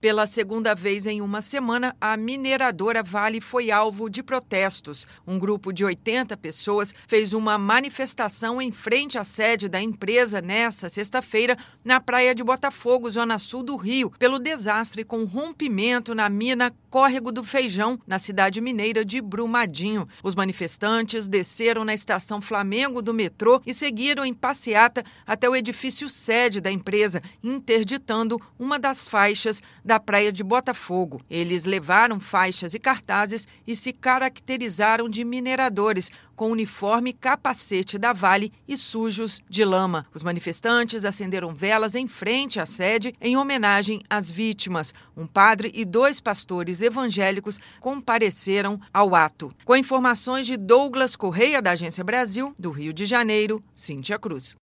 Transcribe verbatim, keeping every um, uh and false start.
Pela segunda vez em uma semana, a mineradora Vale foi alvo de protestos. Um grupo de oitenta pessoas fez uma manifestação em frente à sede da empresa nesta sexta-feira, na praia de Botafogo, zona sul do Rio, pelo desastre com rompimento na mina Córrego do Feijão, na cidade mineira de Brumadinho. Os manifestantes desceram na estação Flamengo do metrô e seguiram em passeata até o edifício sede da empresa, interditando uma das faixas da praia de Botafogo. Eles levaram faixas e cartazes e se caracterizaram de mineradores, com uniforme e capacete da Vale e sujos de lama. Os manifestantes acenderam velas em frente à sede em homenagem às vítimas. Um padre e dois pastores evangélicos compareceram ao ato. Com informações de Douglas Correia, da Agência Brasil, do Rio de Janeiro, Cíntia Cruz.